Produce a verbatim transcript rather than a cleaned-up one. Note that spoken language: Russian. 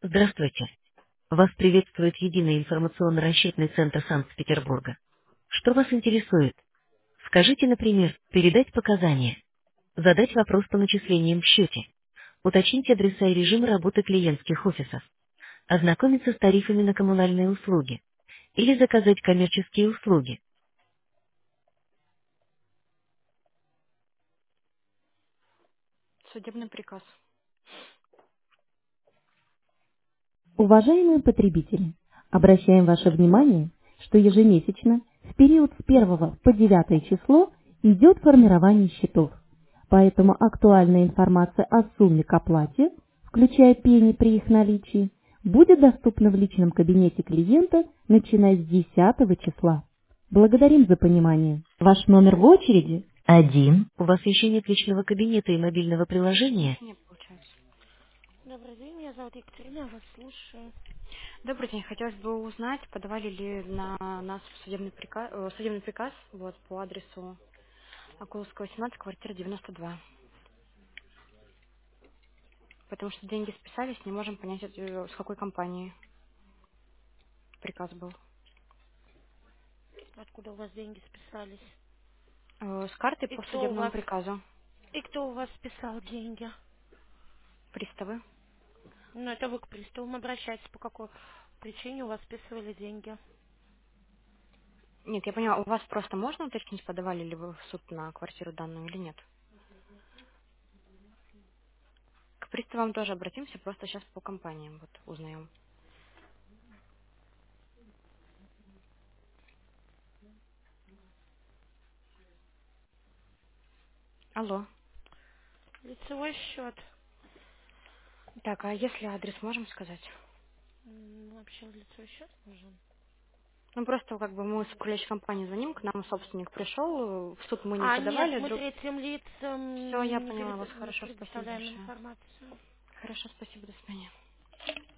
Здравствуйте. Вас приветствует единый информационно-расчетный центр Санкт-Петербурга. Что вас интересует? Скажите, например, передать показания, задать вопрос по начислениям в счете, уточнить адреса и режим работы клиентских офисов, ознакомиться с тарифами на коммунальные услуги или заказать коммерческие услуги. Судебный приказ. Уважаемые потребители, обращаем ваше внимание, что ежемесячно в период с первого по девятое число идет формирование счетов. Поэтому актуальная информация о сумме к оплате, включая пени при их наличии, будет доступна в личном кабинете клиента, начиная с десятого числа. Благодарим за понимание. Ваш номер в очереди? Один. У вас еще нет личного кабинета и мобильного приложения? Ничего не получается. Добрый день, меня зовут Екатерина, я вас слушаю. Добрый день. Хотелось бы узнать, подавали ли на нас в судебный приказ, э, судебный приказ вот, по адресу Акуловского, семнадцать, квартира девяносто два. Потому что деньги списались, не можем понять, э, с какой компании приказ был. Откуда у вас деньги списались? Э, С карты И по кто у судебному вас, приказу. и кто у вас списал деньги? Приставы. Ну, это вы к приставам обращаетесь, по какой причине у вас списывали деньги? Нет, я поняла, у вас просто можно уточнить, подавали ли вы в суд на квартиру данную или нет? К приставам тоже обратимся, просто сейчас по компаниям вот узнаем. Алло. Лицевой счет. Так, а если адрес можем сказать? М, Вообще лицевой счет нужен. Ну, просто как бы мы с управляющей компанией звоним, к нам собственник пришел, в суд мы не А, нет, подавали, мы друг... третьим Все, я лицам не, поняла вас, перед- не хорошо, спасибо предоставляем большое. информацию. Хорошо, спасибо, до свидания.